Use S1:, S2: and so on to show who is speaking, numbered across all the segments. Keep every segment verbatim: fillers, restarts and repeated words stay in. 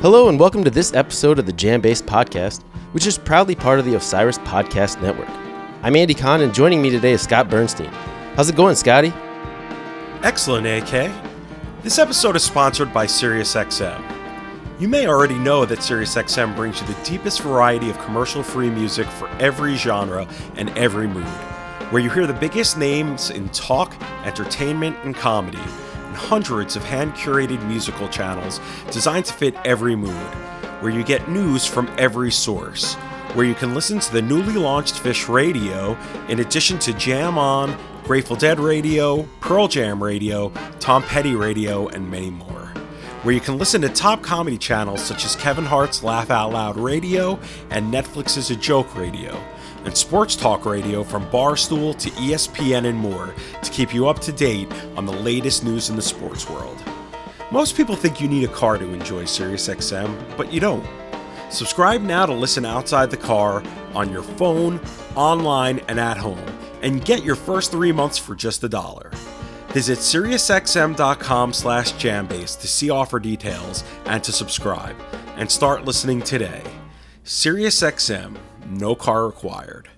S1: Hello and welcome to this episode of the Jam-Based Podcast, which is proudly part of the Osiris Podcast Network. I'm Andy Kahn, and joining me today is Scott Bernstein. How's it going, Scotty?
S2: Excellent, A K. This episode is sponsored by SiriusXM. You may already know that SiriusXM brings you the deepest variety of commercial-free music for every genre and every mood, where you hear the biggest names in talk, entertainment, and comedy, hundreds of hand-curated musical channels designed to fit every mood, where you get news from every source, where you can listen to the newly launched Phish Radio in addition to Jam On, Grateful Dead Radio, Pearl Jam Radio, Tom Petty Radio, and many more, where you can listen to top comedy channels such as Kevin Hart's Laugh Out Loud Radio and Netflix's A Joke Radio, and sports talk radio from Barstool to E S P N and more to keep you up to date on the latest news in the sports world. Most people think you need a car to enjoy SiriusXM, but you don't. Subscribe now to listen outside the car, on your phone, online, and at home, and get your first three months for just a dollar. Visit SiriusXM.com slash Jambase to see offer details and to subscribe, and start listening today. SiriusXM. No car required.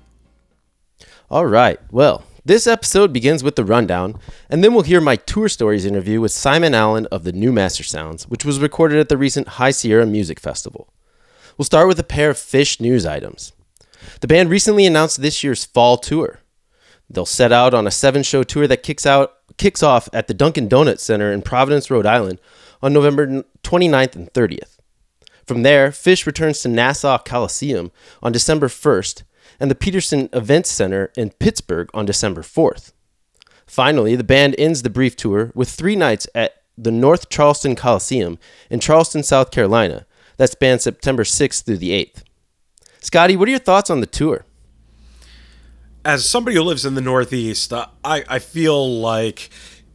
S1: All right, well, this episode begins with the rundown, and then we'll hear my Tour Stories interview with Simon Allen of the New Master Sounds, which was recorded at the recent High Sierra Music Festival. We'll start with a pair of Phish news items. The band recently announced this year's fall tour. They'll set out on a seven-show tour that kicks out kicks off at the Dunkin' Donuts Center in Providence, Rhode Island on November twenty-ninth and thirtieth. From there, Phish returns to Nassau Coliseum on December first and the Peterson Events Center in Pittsburgh on December fourth. Finally, the band ends the brief tour with three nights at the North Charleston Coliseum in Charleston, South Carolina. That spans September sixth through the eighth. Scotty, what are your thoughts on the tour?
S2: As somebody who lives in the Northeast, uh, I, I feel like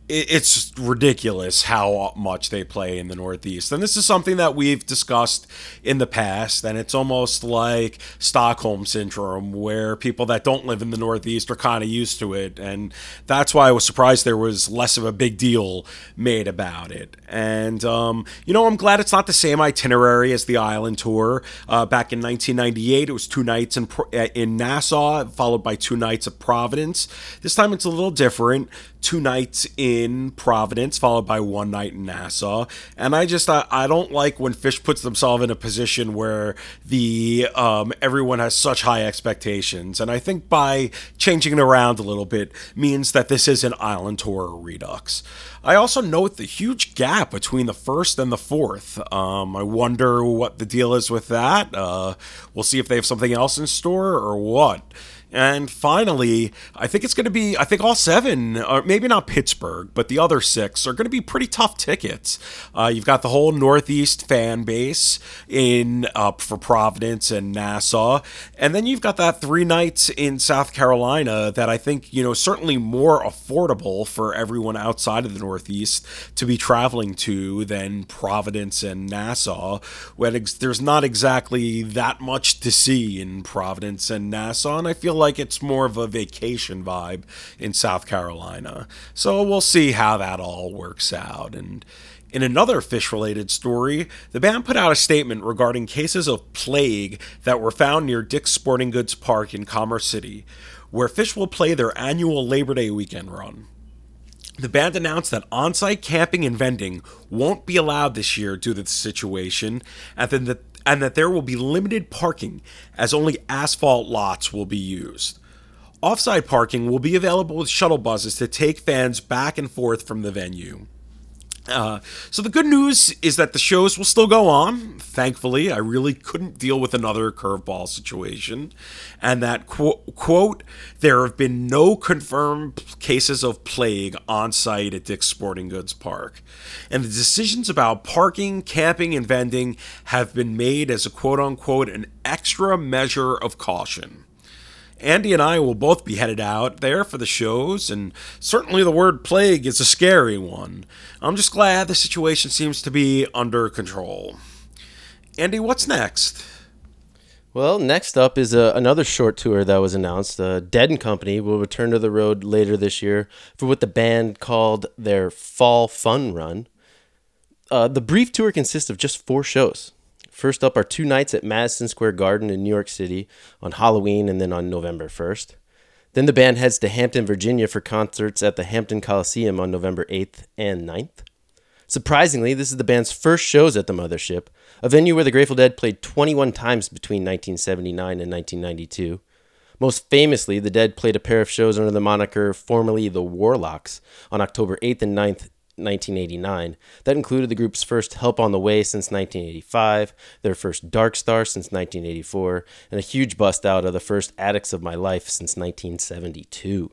S2: it's ridiculous how much they play in the Northeast. And this is something that we've discussed in the past, and it's almost like Stockholm Syndrome, where people that don't live in the Northeast are kind of used to it. And that's why I was surprised there was less of a big deal made about it. And, um, you know, I'm glad it's not the same itinerary as the Island Tour. Uh, back in nineteen ninety-eight, it was two nights in, in Nassau, followed by two nights at Providence. This time it's a little different. Two nights in Providence, followed by one night in Nassau. And I just, I, I don't like when Phish puts themselves in a position where the um, everyone has such high expectations. And I think by changing it around a little bit means that this is an Island Tour redux. I also note the huge gap between the first and the fourth. Um, I wonder what the deal is with that. Uh, we'll see if they have something else in store or what. And finally, I think it's going to be, I think all seven, or maybe not Pittsburgh, but the other six are going to be pretty tough tickets. Uh, you've got the whole Northeast fan base in uh, for Providence and Nassau. And then you've got that three nights in South Carolina that I think, you know, certainly more affordable for everyone outside of the Northeast to be traveling to than Providence and Nassau, when ex- there's not exactly that much to see in Providence and Nassau. And I feel like it's more of a vacation vibe in South Carolina. So we'll see how that all works out. And in another Phish-related story, the band put out a statement regarding cases of plague that were found near Dick's Sporting Goods Park in Commerce City, where Phish will play their annual Labor Day weekend run. The band announced that on-site camping and vending won't be allowed this year due to the situation, and then the and that there will be limited parking as only asphalt lots will be used. Offsite parking will be available with shuttle buses to take fans back and forth from the venue. Uh, so the good news is that the shows will still go on. Thankfully, I really couldn't deal with another curveball situation. And that, quote, quote, there have been no confirmed cases of plague on site at Dick's Sporting Goods Park. And the decisions about parking, camping, and vending have been made as a quote unquote an extra measure of caution. Andy and I will both be headed out there for the shows, and certainly the word plague is a scary one. I'm just glad the situation seems to be under control. Andy, what's next?
S1: Well, next up is uh, another short tour that was announced. Uh, Dead and Company will return to the road later this year for what the band called their Fall Fun Run. Uh, the brief tour consists of just four shows. First up are two nights at Madison Square Garden in New York City on Halloween and then on November first. Then the band heads to Hampton, Virginia for concerts at the Hampton Coliseum on November eighth and ninth. Surprisingly, this is the band's first shows at the Mothership, a venue where the Grateful Dead played twenty-one times between nineteen seventy-nine and nineteen ninety-two. Most famously, the Dead played a pair of shows under the moniker formerly the Warlocks on October eighth and ninth, nineteen eighty-nine. That included the group's first Help on the Way since nineteen eighty-five, their first Dark Star since nineteen eighty-four, and a huge bust out of the first Addicts of My Life since nineteen seventy-two.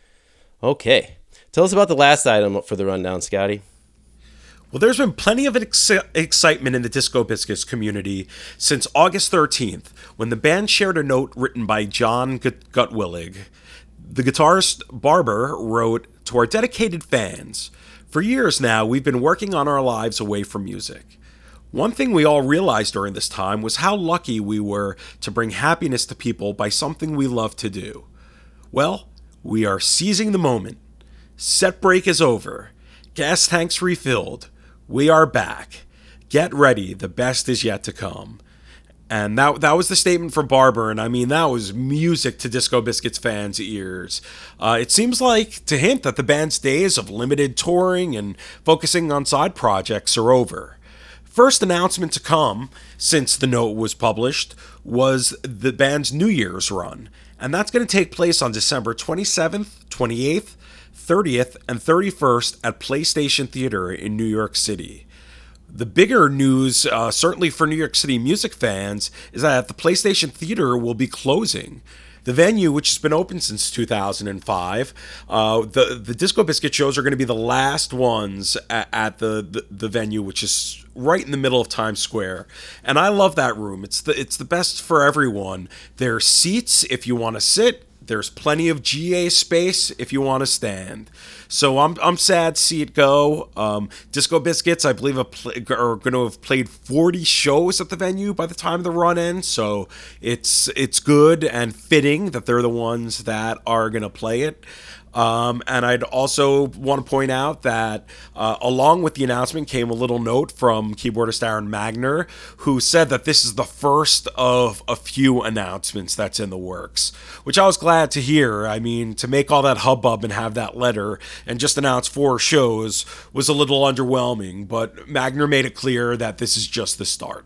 S1: Okay, tell us about the last item for the rundown, Scotty.
S2: Well, there's been plenty of ex- excitement in the Disco Biscuits community since August thirteenth, when the band shared a note written by John Gut- Gutwillig. The guitarist Barber wrote, "To our dedicated fans, for years now we've been working on our lives away from music. One thing we all realized during this time was how lucky we were to bring happiness to people by something we love to do. Well, we are seizing the moment. Set break is over. Gas tanks refilled. We are back. Get ready. The best is yet to come." And that that was the statement from Barber, and I mean, that was music to Disco Biscuits fans' ears. Uh, it seems like to hint that the band's days of limited touring and focusing on side projects are over. First announcement to come since the note was published was the band's New Year's run, and that's going to take place on December twenty-seventh, twenty-eighth, thirtieth, and thirty-first at PlayStation Theater in New York City. The bigger news, uh, certainly for New York City music fans, is that the PlayStation Theater will be closing. The venue, which has been open since two thousand five, uh, the, the Disco Biscuit shows are going to be the last ones at, at the, the, the venue, which is right in the middle of Times Square. And I love that room. It's the, it's the best for everyone. There are seats if you want to sit. There's plenty of G A space if you want to stand. So I'm I'm sad to see it go. Um, Disco Biscuits, I believe, are, pl- are going to have played forty shows at the venue by the time the run ends. So it's it's good and fitting that they're the ones that are going to play it. Um, and I'd also want to point out that uh, along with the announcement came a little note from keyboardist Aaron Magner, who said that this is the first of a few announcements that's in the works, which I was glad to hear. I mean, to make all that hubbub and have that letter and just announce four shows was a little underwhelming, but Magner made it clear that this is just the start.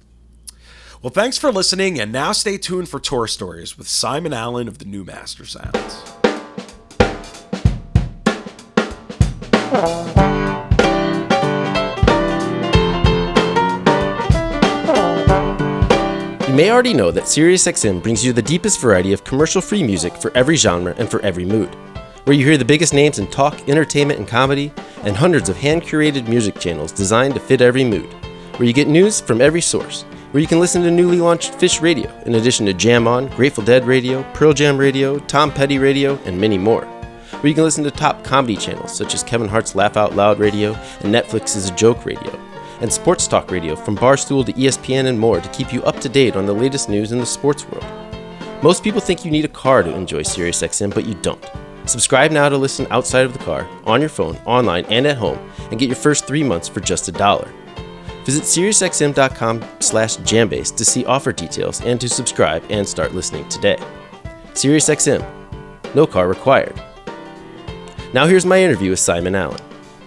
S2: Well, thanks for listening, and now stay tuned for Tour Stories with Simon Allen of the New Master Sounds.
S1: You may already know that SiriusXM brings you the deepest variety of commercial-free music for every genre and for every mood. Where you hear the biggest names in talk, entertainment, and comedy, and hundreds of hand-curated music channels designed to fit every mood. Where you get news from every source. Where you can listen to newly launched Fish Radio, in addition to Jam On, Grateful Dead Radio, Pearl Jam Radio, Tom Petty Radio, and many more. Where you can listen to top comedy channels such as Kevin Hart's Laugh Out Loud Radio and Netflix's Joke Radio, and sports talk radio from Barstool to E S P N and more to keep you up to date on the latest news in the sports world. Most people think you need a car to enjoy SiriusXM, but you don't. Subscribe now to listen outside of the car, on your phone, online, and at home, and get your first three months for just a dollar. Visit SiriusXM.com slash Jambase to see offer details and to subscribe and start listening today. SiriusXM. No car required. Now here's my interview with Simon Allen.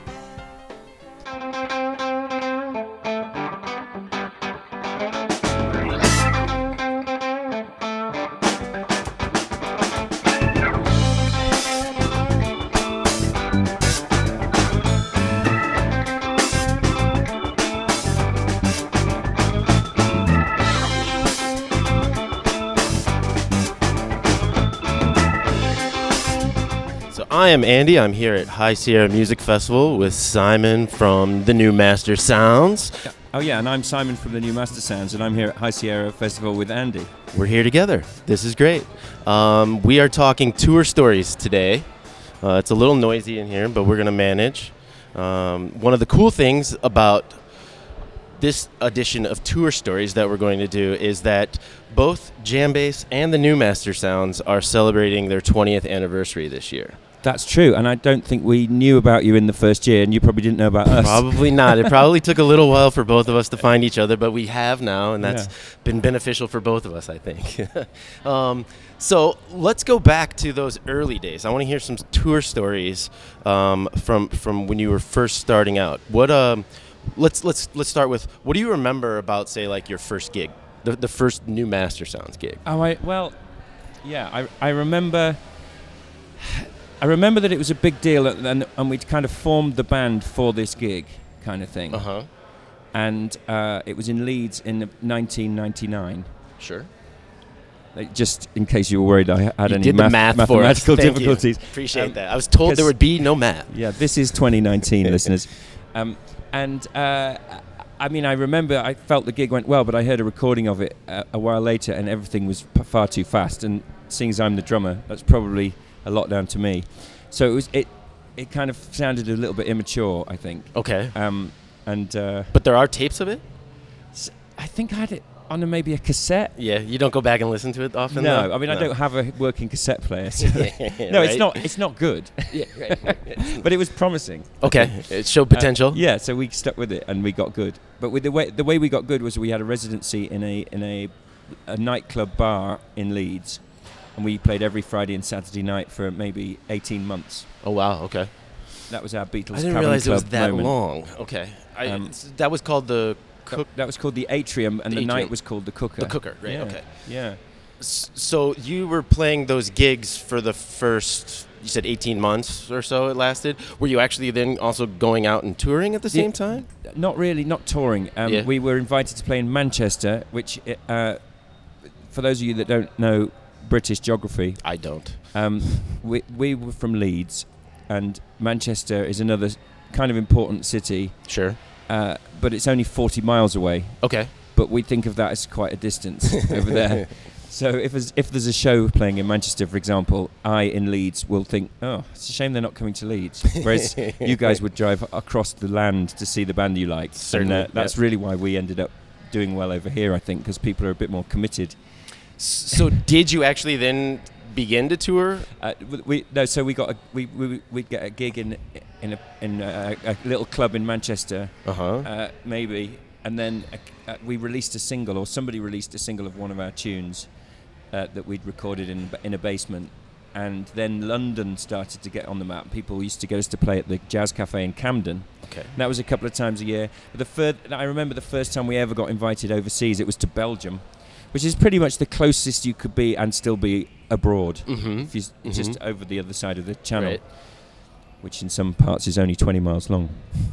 S1: I am Andy. I'm here at High Sierra Music Festival with Simon from the New Master Sounds.
S3: Oh yeah, and I'm Simon from the New Master Sounds, and I'm here at High Sierra Festival with Andy.
S1: We're here together. This is great. Um, we are talking tour stories today. Uh, it's a little noisy in here, but we're going to manage. Um, one of the cool things about this edition of Tour Stories that we're going to do is that both Jambase and the New Master Sounds are celebrating their twentieth anniversary this year.
S3: That's true, and I don't think we knew about you in the first year, and you probably didn't know about us.
S1: Probably not. It probably took a little while for both of us to find each other, but we have now, and that's
S3: Yeah.
S1: been beneficial for both of us, I think. um, so let's go back to those early days. I want to hear some tour stories um, from from when you were first starting out. What um, let's let's let's start with, what do you remember about, say, like your first gig, the the first New Master Sounds gig?
S3: Oh, I, well, yeah, I I remember. I remember that it was a big deal, and, and we'd kind of formed the band for this gig, kind of thing.
S1: Uh huh.
S3: And uh, it was in Leeds in nineteen ninety-nine.
S1: Sure.
S3: Like, just in case you were worried I had
S1: You
S3: any
S1: did the
S3: math-
S1: math for us.
S3: mathematical
S1: Thank you.
S3: difficulties.
S1: Appreciate
S3: Um,
S1: that. I was told there
S3: 'cause-
S1: would be no math.
S3: Yeah, this is twenty nineteen, listeners. Um, and uh, I mean, I remember I felt the gig went well, but I heard a recording of it uh, a while later, and everything was p- far too fast. And seeing as I'm the drummer, that's probably a lot down to me. So it was it. It kind of sounded a little bit immature, I think.
S1: Okay.
S3: Um, and uh,
S1: But there are tapes of it?
S3: s- I think I had it on a, maybe a cassette.
S1: Yeah, you don't go back and listen to it often?
S3: No,
S1: though?
S3: I mean I
S1: No.
S3: don't have a working cassette player. So no,
S1: Right?
S3: it's not. It's not good.
S1: Yeah, right, right.
S3: But it was promising.
S1: Okay, it showed potential.
S3: Uh, yeah, so we stuck with it and we got good. But with the way the way we got good was we had a residency in a in a, a nightclub bar in Leeds, and we played every Friday and Saturday night for maybe eighteen months.
S1: Oh wow, okay.
S3: That was our Beatles.
S1: I didn't
S3: Cavern
S1: realize it was
S3: Club
S1: that
S3: moment.
S1: long. Okay, I,
S3: Um,
S1: it's- that was called the
S3: That,
S1: cook.
S3: that was called the Atrium, and
S1: The
S3: the,
S1: Atrium.
S3: night was called the Cooker.
S1: The Cooker, right?
S3: Yeah.
S1: Okay.
S3: Yeah.
S1: S- So you were playing those gigs for the first, you said eighteen months or so it lasted. Were you actually then also going out and touring at the
S3: Yeah.
S1: same time?
S3: Not really, not touring. Um,
S1: Yeah.
S3: We were invited to play in Manchester, which, uh, for those of you that don't know British geography,
S1: I don't.
S3: um, we, we were from Leeds, and Manchester is another kind of important city,
S1: Sure.
S3: uh, but it's only forty miles away.
S1: Okay.
S3: But we think of that as quite a distance over there. So if there's, if there's a show playing in Manchester, for example, I in Leeds will think, oh, it's a shame they're not coming to Leeds. Whereas you guys would drive across the land to see the band you liked.
S1: Certainly,
S3: And uh, that's
S1: yeah.
S3: really why we ended up doing well over here, I think, because people are a bit more committed.
S1: S- So did you actually then begin to tour?
S3: Uh, w- we no, so we got a, we we we'd get a gig in in a in a, a little club in Manchester,
S1: Uh-huh.
S3: uh, maybe, and then uh, we released a single, or somebody released a single of one of our tunes uh, that we'd recorded in in a basement, and then London started to get on the map. People used to get us to play at the Jazz Cafe in Camden.
S1: Okay.
S3: And that was a couple of times a year. But the third, I remember the first time we ever got invited overseas. It was to Belgium, which is pretty much the closest you could be and still be abroad.
S1: Mm-hmm.
S3: If you s- just over the other side of the channel,
S1: Right.
S3: which in some parts is only twenty miles long.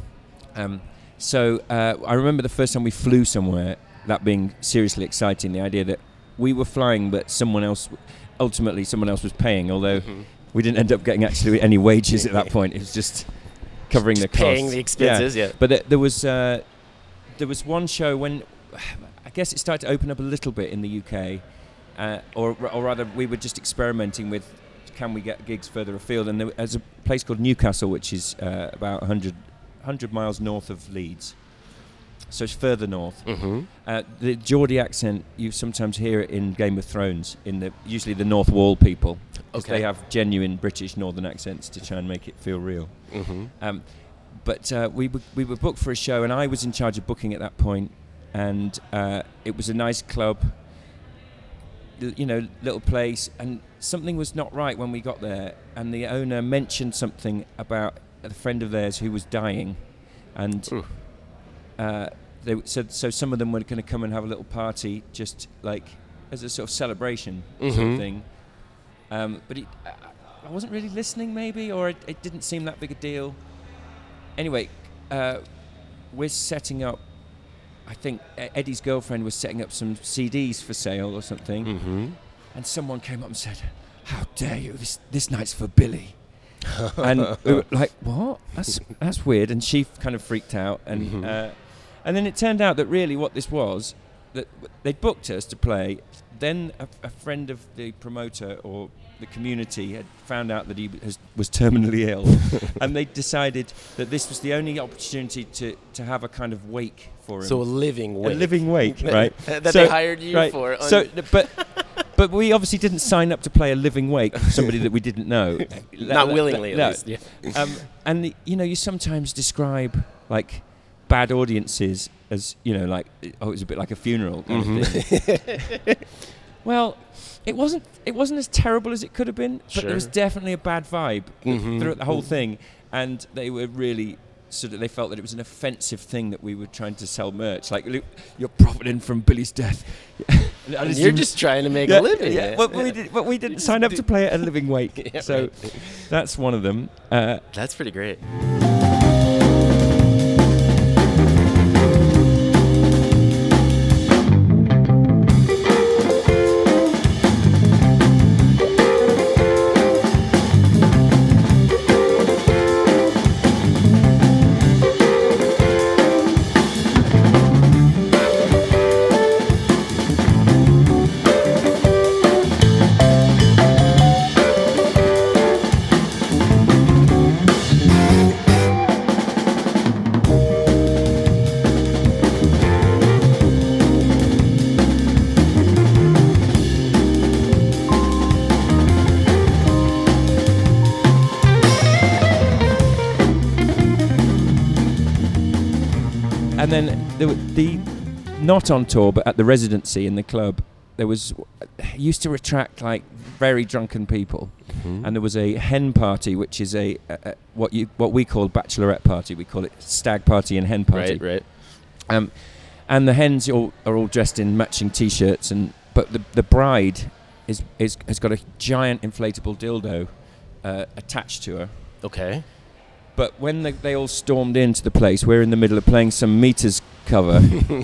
S3: Um, so uh, I remember the first time we flew somewhere, that being seriously exciting. The idea that we were flying, but someone else, ultimately someone else was paying. Although
S1: Mhm.
S3: we didn't end up getting actually any wages at that point. It was just covering
S1: Just
S3: the costs.
S1: paying the expenses, yeah.
S3: But there, there was uh, there was one show when I guess it started to open up a little bit in the U K, uh, or or rather we were just experimenting with can we get gigs further afield, and there was a place called Newcastle, which is uh, about one hundred, one hundred miles north of Leeds, so it's further north.
S1: Mm-hmm.
S3: Uh, the Geordie accent, you sometimes hear it in Game of Thrones, in the usually the North Wall people, 'cause
S1: Okay.
S3: they have genuine British northern accents to try and make it feel real.
S1: Mm-hmm.
S3: Um, but uh, we were, we were booked for a show, and I was in charge of booking at that point, and uh, it was a nice club, l- you know, little place, and something was not right when we got there, and the owner mentioned something about a friend of theirs who was dying, and
S1: Ooh.
S3: uh, they said so some of them were going to come and have a little party, just like as a sort of celebration sort
S1: Mhm.
S3: of thing. Um, but it, I, I wasn't really listening, maybe, or it, it didn't seem that big a deal. Anyway, uh, we're setting up. I think E- Eddie's girlfriend was setting up some C Ds for sale or something,
S1: Mm-hmm.
S3: and someone came up and said, "How dare you? This this night's for Billy." And we were like, "What? That's that's weird." And she f- kind of freaked out, and
S1: Mhm.
S3: uh, and then it turned out that really what this was, that w- they booked us to play. Then a, a friend of the promoter or the community had found out that he was, was terminally ill, and they decided that this was the only opportunity to, to have a kind of wake for him.
S1: So a living
S3: a
S1: wake.
S3: living wake, right?
S1: that
S3: So-
S1: they hired you
S3: right.
S1: for.
S3: So,
S1: un-
S3: but But we obviously didn't sign up to play a living wake for somebody that we didn't know.
S1: Not willingly, at
S3: no.
S1: least. Yeah.
S3: Um, and you know, you sometimes describe like bad audiences as, you know, like, oh, it was a bit like a funeral kind mm-hmm. of thing. Well, it wasn't. It wasn't as terrible as it could have been, but
S1: sure.
S3: there was definitely a bad vibe
S1: mm-hmm.
S3: throughout the whole thing, and they were really sort of. They felt that it was an offensive thing that we were trying to sell merch, like you're profiting from Billy's death.
S1: And you're just trying to make
S3: yeah,
S1: a living.
S3: Yeah,
S1: yeah.
S3: But we did. But we didn't sign up to play at a living wake,
S1: yeah,
S3: so
S1: right.
S3: that's one of them. Uh,
S1: that's pretty great.
S3: And then the, the not on tour, but at the residency in the club, there was used to attract like very drunken people, mm-hmm. and there was a hen party, which is a, a, a what you what we call bachelorette party. We call it stag party and hen party.
S1: Right, right.
S3: Um, and the hens all, are all dressed in matching T-shirts, and but the the bride is is has got a giant inflatable dildo uh, attached to her.
S1: Okay.
S3: But when the, they all stormed into the place, we're in the middle of playing some Meters cover,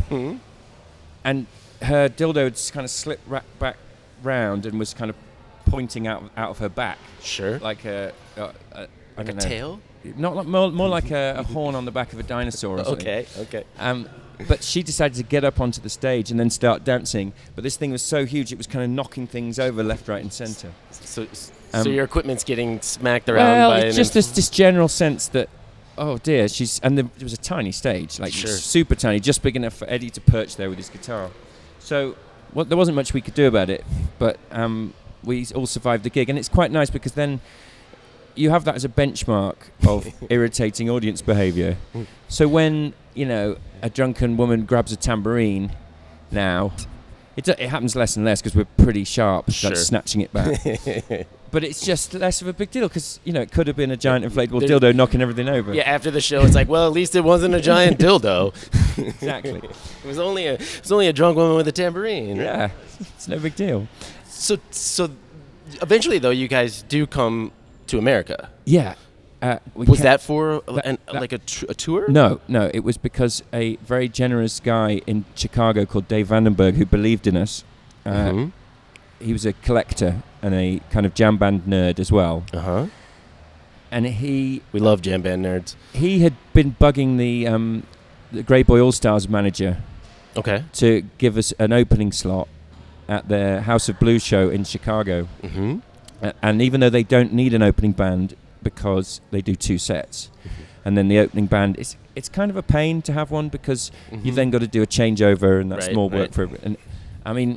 S3: and her dildo had kind of slipped ra- back round and was kind of pointing out out of her back.
S1: Sure.
S3: Like a, a, a
S1: like
S3: I don't
S1: a
S3: know.
S1: tail?
S3: Not like, more, more like a, a horn on the back of a dinosaur or something.
S1: Okay, okay.
S3: Um, but she decided to get up onto the stage and then start dancing. But this thing was so huge, it was kind of knocking things over left, right, and centre.
S1: So,
S3: Um,
S1: so your equipment's getting smacked around
S3: well,
S1: by
S3: it's
S1: an
S3: just this, this general sense that, oh dear, she's and there was a tiny stage, like
S1: Sure.
S3: super tiny, just big enough for Eddie to perch there with his guitar. So, well, there wasn't much we could do about it, but um, we all survived the gig, and it's quite nice because then you have that as a benchmark of irritating audience behaviour. So when, you know, a drunken woman grabs a tambourine now, it, it happens less and less because we're pretty sharp at
S1: Sure.
S3: snatching it back. But it's just less of a big deal because, you know, it could have been a giant inflatable
S1: There-
S3: dildo knocking everything over.
S1: Yeah, after the show, it's like, well, at least it wasn't a giant dildo.
S3: Exactly.
S1: It was only a it was only a drunk woman with a tambourine. right?
S3: Yeah, it's no big deal.
S1: So so eventually though, you guys do come to America.
S3: Yeah. Uh, we
S1: Was
S3: ca-
S1: that for
S3: that-
S1: an,
S3: that-
S1: like a, tr- a tour?
S3: No, no. It was because a very generous guy in Chicago called Dave Vandenberg, who believed in us, uh,
S1: Mm-hmm.
S3: he was a collector and a kind of jam band nerd as well.
S1: Uh huh.
S3: And he
S1: We love jam band nerds.
S3: he had been bugging the um, the Grey Boy All Stars manager
S1: Okay.
S3: to give us an opening slot at the House of Blues show in Chicago.
S1: Mm-hmm.
S3: Uh, and even though they don't need an opening band because they do two sets,
S1: Mm-hmm.
S3: and then the opening band, it's it's kind of a pain to have one because you've then got to do a changeover, and that's
S1: Right,
S3: more work
S1: right.
S3: for every- and I mean,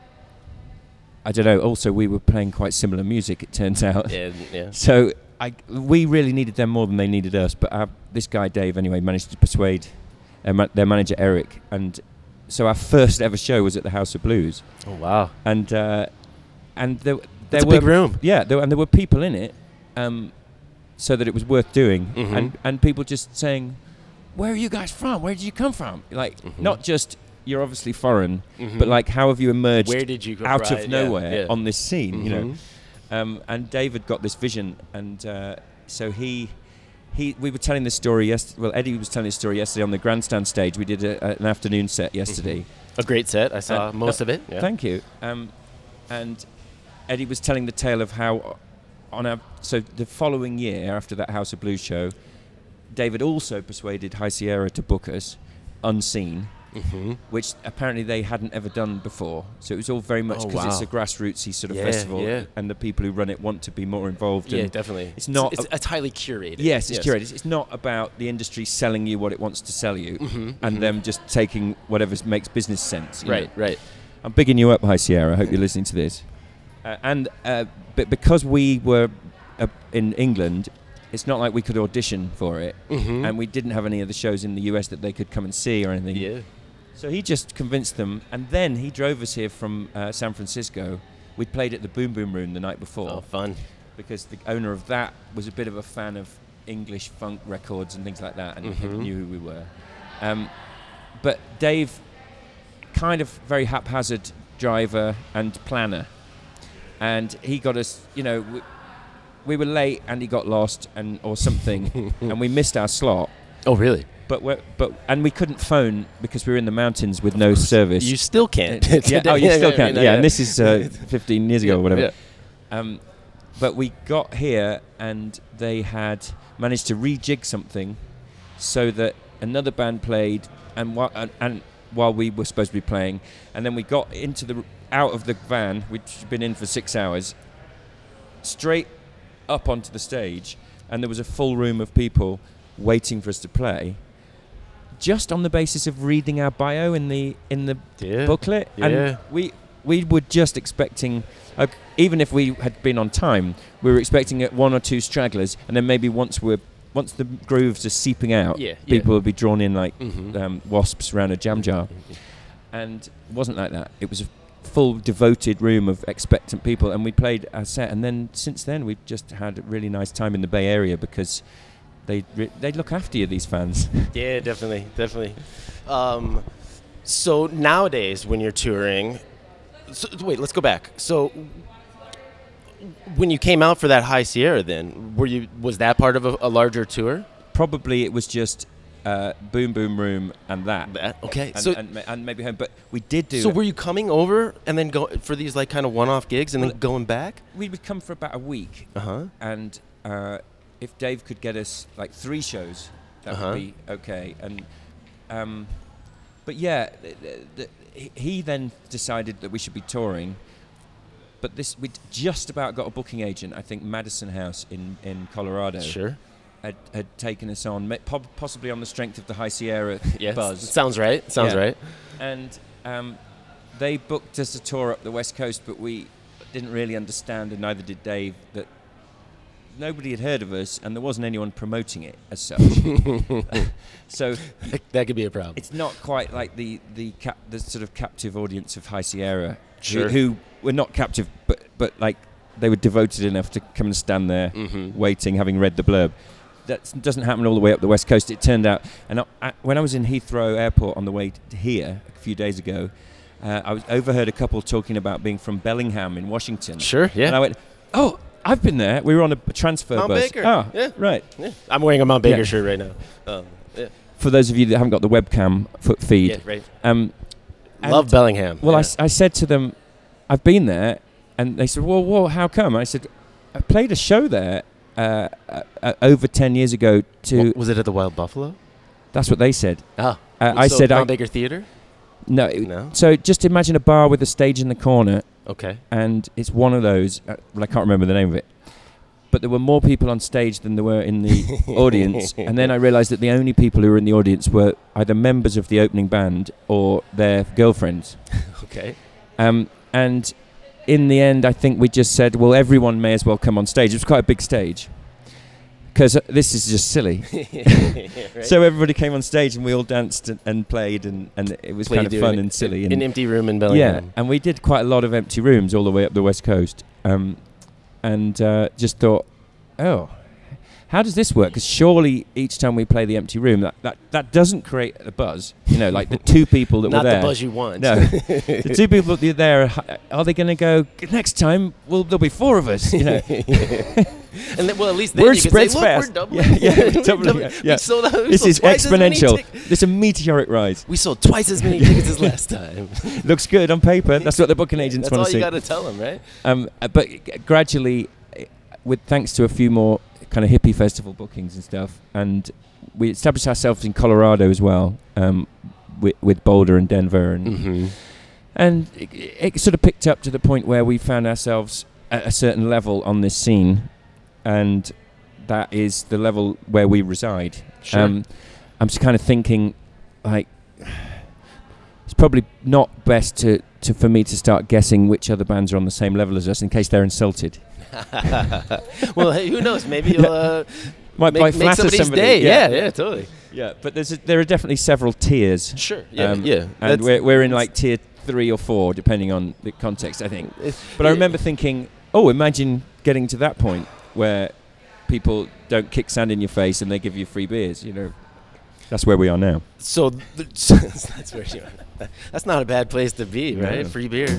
S3: I don't know. Also, we were playing quite similar music, it turns out.
S1: Yeah, yeah.
S3: So I, we really needed them more than they needed us. But our, this guy Dave, anyway, managed to persuade their, ma- their manager Eric, and so our first ever show was at the House of Blues,
S1: Oh wow.
S3: and uh, and there, there
S1: That's a
S3: were
S1: big room.
S3: yeah, there, and there were people in it, um, so that it was worth doing,
S1: Mhm.
S3: and and people just saying, "Where are you guys from? Where did you come from?" Like
S1: Mhm.
S3: not just you're obviously foreign,
S1: Mhm.
S3: but like how have you emerged
S1: Where did you go?
S3: out
S1: right,
S3: of
S1: yeah,
S3: nowhere
S1: yeah.
S3: on this scene? You know,
S1: Mhm.
S3: um, and David got this vision, and uh, so he. He, we were telling this story yesterday. Well, Eddie was telling this story yesterday on the grandstand stage. We did a, a, an afternoon set yesterday.
S1: A great set. I saw
S3: Uh,
S1: most
S3: uh,
S1: of it. Yeah.
S3: Thank you. Um, and Eddie was telling the tale of how, on a so the following year after that House of Blues show, David also persuaded High Sierra to book us, unseen,
S1: Mm-hmm.
S3: which apparently they hadn't ever done before. So it was all very much
S1: Oh,
S3: because it's
S1: wow.
S3: a grassrootsy sort of
S1: Yeah,
S3: festival,
S1: yeah.
S3: and the people who run it want to be more involved.
S1: Yeah,
S3: and
S1: definitely.
S3: It's not.
S1: It's,
S3: a-
S1: it's highly curated.
S3: Yes, it's curated. It's not about the industry selling you what it wants to sell you,
S1: Mhm,
S3: and
S1: mhm.
S3: them just taking whatever makes business sense. you
S1: Right,
S3: know.
S1: right.
S3: I'm bigging you up, High Sierra. I hope you're listening to this. Uh, and uh, but because we were uh, in England, it's not like we could audition for it,
S1: Mm-hmm.
S3: and we didn't have any of the shows in the U S that they could come and see or anything.
S1: Yeah.
S3: So he just convinced them, and then he drove us here from uh, San Francisco. We'd played at the Boom Boom Room the night before.
S1: Oh, fun.
S3: Because the owner of that was a bit of a fan of English funk records and things like that, and
S1: Mhm.
S3: knew who we were. Um, but Dave, kind of very haphazard driver and planner, and he got us, you know, we, we were late and he got lost and or something, and we missed our slot.
S1: Oh, really?
S3: But we're, but and we couldn't phone because we were in the mountains with no service.
S1: You still can't.
S3: yeah, oh, you still can't.
S1: Yeah,
S3: Yeah, and this is uh, fifteen years ago or whatever.
S1: Yeah.
S3: Um, but we got here and they had managed to rejig something so that another band played and, whi- and, and while we were supposed to be playing, and then we got into the out of the van, which had been in for six hours, straight up onto the stage, and there was a full room of people waiting for us to play, just on the basis of reading our bio in the in the
S1: Yeah.
S3: booklet.
S1: Yeah.
S3: And we we were just expecting, uh, even if we had been on time, we were expecting uh, one or two stragglers, and then maybe once we're once the grooves are seeping out,
S1: Yeah, yeah.
S3: people would be drawn in like
S1: Mhm.
S3: um, wasps around a jam jar. And it wasn't like that. It was a full devoted room of expectant people, and we played our set. And then since then, we've just had a really nice time in the Bay Area because they re- they look after you, these fans.
S1: Yeah, definitely, definitely. Um, so nowadays, when you're touring, so, wait, let's go back. So when you came out for that High Sierra, then were you was that part of a, a larger tour?
S3: Probably it was just uh, Boom Boom Room and that.
S1: That, okay,
S3: And,
S1: so
S3: and, ma- and maybe home, but we did do.
S1: so
S3: it.
S1: were you coming over and then go for these like kind of one-off gigs and
S3: Well,
S1: then going back?
S3: We would come for about a week,
S1: Uh huh.
S3: and uh, if Dave could get us like three shows, that
S1: Uh-huh.
S3: would be okay. And um, but yeah, th- th- th- he- he then decided that we should be touring. But this, we'd just about got a booking agent. I think Madison House in, in Colorado
S1: Sure.
S3: had, had taken us on, ma- po- possibly on the strength of the High Sierra
S1: Yes.
S3: buzz.
S1: Sounds right. Sounds
S3: Yeah.
S1: right.
S3: And um, they booked us a tour up the West Coast, but we didn't really understand, and neither did Dave, that nobody had heard of us, and there wasn't anyone promoting it as such. So
S1: That could be a problem.
S3: it's not quite like the the, cap- the sort of captive audience of High Sierra,
S1: Sure.
S3: who, who were not captive, but but like they were devoted enough to come and stand there
S1: Mm-hmm.
S3: waiting, having read the blurb. That doesn't happen all the way up the West Coast. It turned out, and I, I, when I was in Heathrow Airport on the way to here a few days ago, uh, I was overheard a couple talking about being from Bellingham in Washington.
S1: Sure. Yeah.
S3: And I went, "Oh, I've been there. We were on a transfer
S1: Mount
S3: bus."
S1: Baker.
S3: Oh,
S1: Yeah.
S3: right.
S1: Yeah. I'm wearing a Mount Baker
S3: Yeah.
S1: shirt right now. Um, yeah.
S3: For those of you that haven't got the webcam foot feed,
S1: Yeah. Right.
S3: um,
S1: Love
S3: and-
S1: Bellingham.
S3: Well, I
S1: Yeah.
S3: s I I, said to them, "I've been there," and they said, "Well, well, how come?" I said, "I played a show there uh, uh, uh, over ten years ago." To
S1: Wa- was it at the Wild Buffalo?
S3: that's what they said.
S1: Ah.
S3: Uh, I
S1: So
S3: said,
S1: Mount
S3: I,
S1: Baker Theater.
S3: no, it-
S1: No.
S3: So just imagine a bar with a stage in the corner,
S1: Okay.
S3: and it's one of those. Uh, well, I can't remember the name of it, but there were more people on stage than there were in the audience. And then I realised that the only people who were in the audience were either members of the opening band or their girlfriends.
S1: Okay.
S3: Um, and in the end, I think we just said, well, everyone may as well come on stage. It was quite a big stage. Because uh, this is just silly.
S1: Right.
S3: So everybody came on stage and we all danced and, and played, and, and it was
S1: What
S3: kind
S1: do
S3: of
S1: you do
S3: fun
S1: in-
S3: and silly.
S1: An
S3: and
S1: empty room in
S3: yeah,
S1: Bellingham.
S3: and we did quite a lot of empty rooms all the way up the West Coast. Um, and uh, just thought, oh, how does this work? Because surely each time we play the empty room, that, that, that doesn't create a buzz. You know, like the two people that
S1: Not
S3: were there.
S1: the buzz you want.
S3: No, the two people that are there, are- are they going to go, next time, well, there'll be four of us, you know.
S1: And then, well, at least then
S3: Word
S1: you can
S3: spreads
S1: say, look,
S3: fast.
S1: we're doubling.
S3: Yeah, yeah,
S1: We're
S3: doubling,
S1: doubling.
S3: yeah,
S1: We
S3: yeah.
S1: sold out- we
S3: This
S1: sold
S3: is
S1: twice as many
S3: exponential.
S1: tic-
S3: There's a meteoric rise.
S1: We sold twice as many tickets as last time.
S3: Looks good on paper. That's what the booking agents
S1: That's
S3: want
S1: all
S3: to
S1: you
S3: see.
S1: got to tell them, right?
S3: Um, uh, but g- gradually, uh, with thanks to a few more kind of hippie festival bookings and stuff, and we established ourselves in Colorado as well, um, with, with Boulder and Denver, and
S1: Mm-hmm.
S3: and it, it sort of picked up to the point where we found ourselves at a certain level on this scene, and that is the level where we reside.
S1: Sure.
S3: Um, I'm just kind of thinking, like, it's probably not best to to for me to start guessing which other bands are on the same level as us in case they're insulted.
S1: Well, hey, who knows? Maybe you'll uh,
S3: Might
S1: make,
S3: might
S1: make
S3: flatter
S1: somebody's
S3: somebody.
S1: day. Yeah, yeah, totally.
S3: Yeah, but there's a, there are definitely several tiers.
S1: Sure. Yeah,
S3: Um,
S1: yeah.
S3: And
S1: That's-
S3: we're we're in like tier three or four, depending on the context, I think.
S1: It's-
S3: But I
S1: yeah.
S3: remember thinking, oh, imagine getting to that point where people don't kick sand in your face and they give you free beers. You know, that's where we are now.
S1: So th- that's where you are. That's not a bad place to be, right?
S3: No.
S1: Free beer.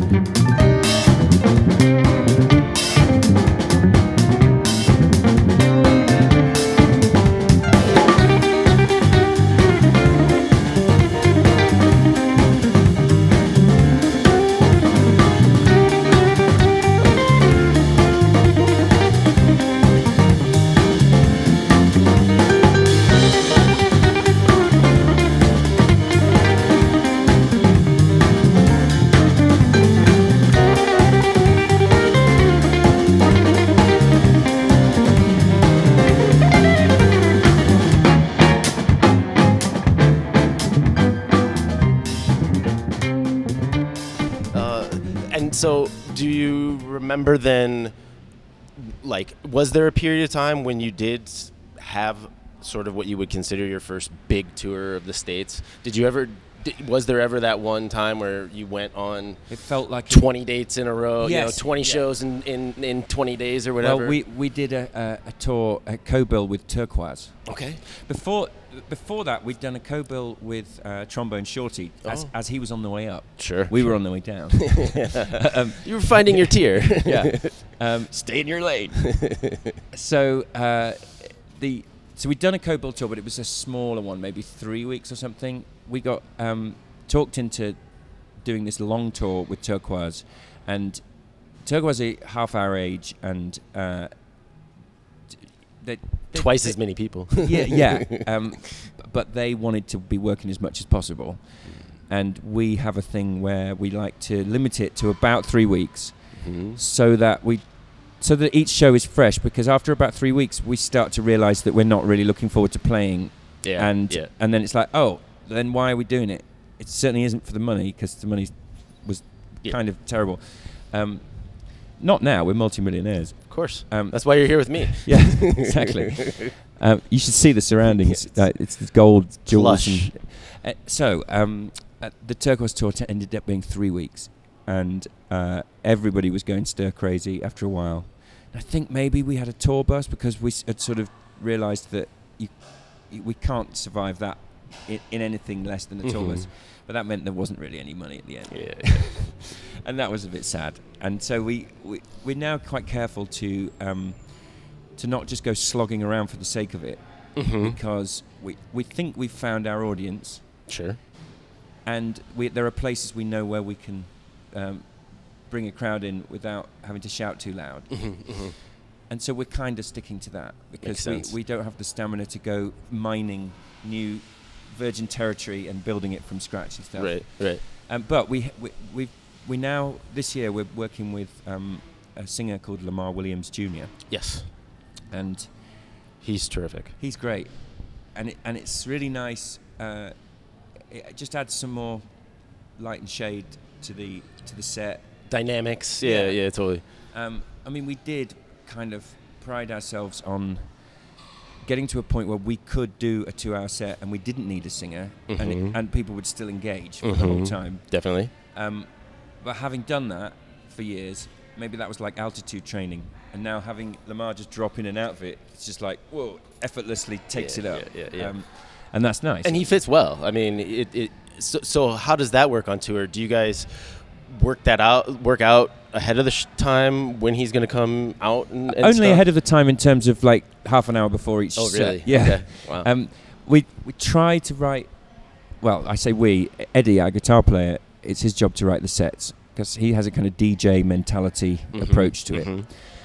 S1: Uh, and so, do you remember then? Like, was there a period of time when you did s- have sort of what you would consider your first big tour of the States? Did you ever? Did, was there ever that one time where you went on
S3: It felt like
S1: twenty dates in a row?
S3: Yes,
S1: You know, twenty
S3: yeah.
S1: shows in, in, in twenty days or whatever.
S3: Well, we we did a, a, a tour at co-bill with Turquoise.
S1: okay.
S3: Before before that, we'd done a co-bill with uh, Trombone Shorty as,
S1: Oh.
S3: as he was on the way up.
S1: Sure.
S3: We were on the way down. um,
S1: You were finding your tier.
S3: yeah. Um, stay in your lane. so uh, the so we'd done a co-bill tour, but it was a smaller one, maybe three weeks or something. We got um, talked into doing this long tour with Turquoise, and Turquoise is half our age, and uh, t- they, they,
S1: Twice
S3: they,
S1: as many people.
S3: yeah, yeah. Um, but they wanted to be working as much as possible, and we have a thing where we like to limit it to about three weeks,
S1: Mhm.
S3: so that we, so that each show is fresh. Because after about three weeks, we start to realise that we're not really looking forward to playing,
S1: Yeah.
S3: and
S1: yeah.
S3: and then it's like, oh, then why are we doing it? It certainly isn't for the money, because the money was
S1: Yeah.
S3: kind of terrible. Um, not now. We're multimillionaires.
S1: Of course.
S3: Um,
S1: That's why you're here with me.
S3: Yeah, exactly. Um, you should see the surroundings.
S1: It's
S3: Uh, it's the gold jewels.
S1: plush.
S3: And, uh, so um, uh, the Turquoise tour t- ended up being three weeks, and uh, everybody was going stir crazy after a while. And I think maybe we had a tour bus because we s- had sort of realised that you, y- we can't survive that in, in anything less than a tour
S1: Mhm.
S3: bus. But that meant there wasn't really any money at the end.
S1: Yeah. yeah.
S3: And that was a bit sad. And so we, we we're now quite careful to um, to not just go slogging around for the sake of it,
S1: Mhm.
S3: because we we think we've found our audience,
S1: Sure.
S3: and we, there are places we know where we can um, bring a crowd in without having to shout too loud.
S1: Mhm, mhm.
S3: And so we're kind of sticking to that because we,
S1: sense.
S3: we don't have the stamina to go mining new virgin territory and building it from scratch and stuff.
S1: Right. Right.
S3: Um, but we we we we now this year we're working with um, a singer called Lamar Williams Junior
S1: Yes.
S3: and
S1: He's terrific.
S3: he's great, and it, and it's really nice. Uh, it just adds some more light and shade to the to the set.
S1: Dynamics. Yeah.
S3: Yeah.
S1: Yeah. Totally.
S3: Um, I mean, we did kind of pride ourselves on getting to a point where we could do a two-hour set and we didn't need a singer, and
S1: Mhm.
S3: it, and people would still engage for the whole
S1: Mhm.
S3: time.
S1: Definitely.
S3: Um, but having done that for years, maybe that was like altitude training. And now having Lamar just drop in and out of it, it's just like, whoa, effortlessly takes
S1: Yeah,
S3: it up.
S1: yeah, yeah, yeah.
S3: Um, and that's nice.
S1: And he fits well. I mean, it. it so, so how does that work on tour? Do you guys work that out? Work out ahead of the sh- time when he's going to come out? And, and
S3: Only
S1: stuff?
S3: ahead of the time in terms of like half an hour before each
S1: Oh,
S3: set.
S1: really?
S3: Yeah.
S1: Okay. Wow.
S3: Um, we we try to write. Well, I say we. Eddie, our guitar player, it's his job to write the sets because he has a kind of D J mentality
S1: Mhm,
S3: approach to it.
S1: mhm.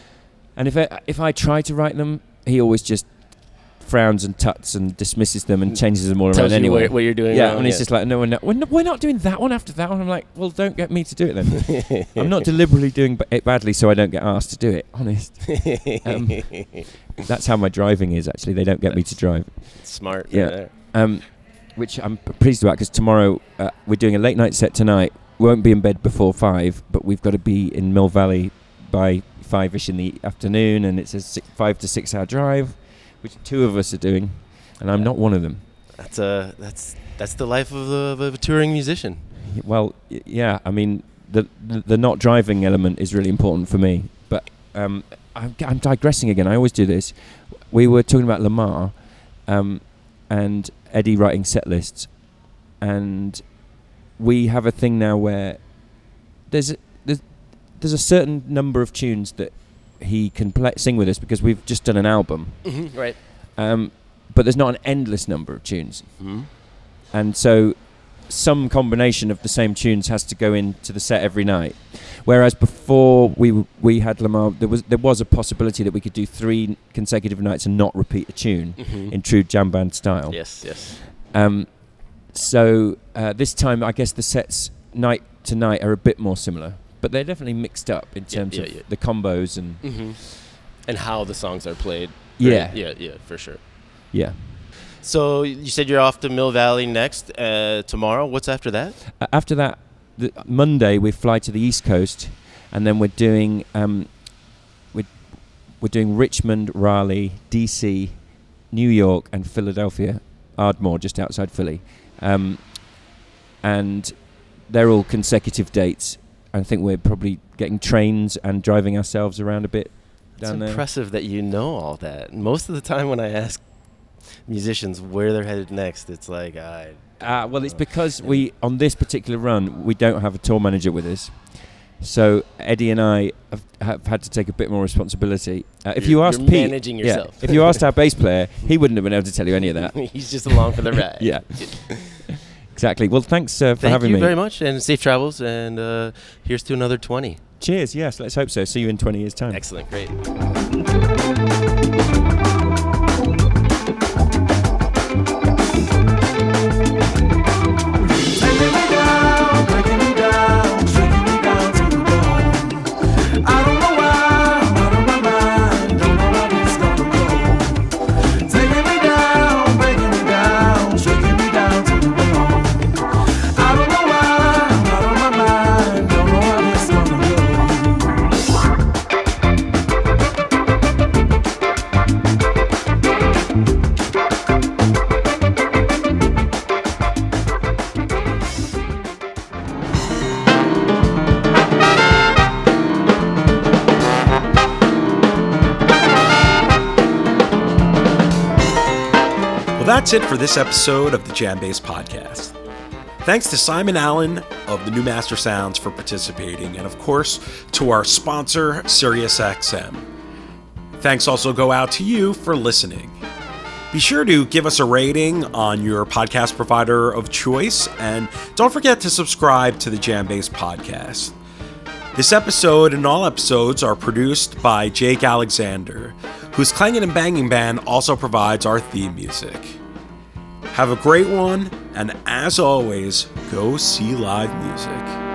S3: And if I, if I try to write them, he always just frowns and tuts and dismisses them and changes them all around
S1: Tells you
S3: anyway.
S1: what, what you're doing.
S3: yeah,
S1: wrong,
S3: and he's just like, no, we're not, we're not, we're not doing that one after that one. I'm like, well, don't get me to do it then. I'm not deliberately doing b- it badly so I don't get asked to do it. Honest. Um, That's how my driving is. Actually, they don't get me to drive.
S1: Smart.
S3: Yeah.
S1: there.
S3: Um, which I'm p- pleased about because tomorrow uh, we're doing a late night set tonight won't be in bed before five, but we've got to be in Mill Valley by five-ish in the afternoon, and it's a six, five to six-hour drive, which two of us are doing, and I'm
S1: Yeah.
S3: not one of them.
S1: That's a that's that's the life of a, of a touring musician.
S3: Well, y- yeah, I mean, the, the the not driving element is really important for me. But um, I'm, I'm digressing again. I always do this. We were talking about Lamar um, and Eddie writing set lists, and we have a thing now where there's a, there's, there's a certain number of tunes that he can play, sing with us because we've just done an album.
S1: Mm-hmm. Right.
S3: Um, but there's not an endless number of tunes.
S1: Mm-hmm.
S3: And so some combination of the same tunes has to go into the set every night. Whereas before we w- we had Lamar, there was there was a possibility that we could do three consecutive nights and not repeat a tune
S1: Mm-hmm.
S3: in true jam band style.
S1: Yes, yes.
S3: Um, so uh, this time, I guess the sets night to night are a bit more similar, but they're definitely mixed up in
S1: Yeah,
S3: terms
S1: yeah,
S3: of
S1: yeah.
S3: the combos and
S1: Mm-hmm. And how the songs are played.
S3: Yeah.
S1: Right? Yeah, yeah, for sure.
S3: yeah.
S1: So you said you're off to Mill Valley next uh, tomorrow. What's after that?
S3: Uh, after that, the, Monday we fly to the East Coast, and then we're doing um, we're we're doing Richmond, Raleigh, D C, New York, and Philadelphia, Ardmore, just outside Philly, um, and they're all consecutive dates. I think we're probably getting trains and driving ourselves around a bit
S1: It's
S3: down there.
S1: impressive that you know all that. Most of the time when I ask musicians where they're headed next, it's like, I...
S3: Uh, well, it's because we, on this particular run, we don't have a tour manager with us. So Eddie and I have, have had to take a bit more responsibility. Uh, if
S1: You're-
S3: you asked
S1: you're
S3: Pete,
S1: managing
S3: yeah,
S1: yourself.
S3: if you asked our bass player, he wouldn't have been able to tell you any of that.
S1: He's just along for the ride.
S3: Yeah, exactly. Well, thanks uh, for
S1: Thank
S3: having
S1: you
S3: me.
S1: very much, and safe travels, and uh, here's to another twenty.
S3: Cheers. Yes, let's hope so. See you in twenty years' time.
S1: Excellent, great.
S2: Well, that's it for this episode of the Jam Bass Podcast. Thanks to Simon Allen of the New Master Sounds for participating, and of course to our sponsor, SiriusXM. Thanks also go out to you for listening. Be sure to give us a rating on your podcast provider of choice, and don't forget to subscribe to the Jam Bass Podcast. This episode and all episodes are produced by Jake Alexander, whose Clangin' and Banging Band also provides our theme music. Have a great one, and as always, go see live music.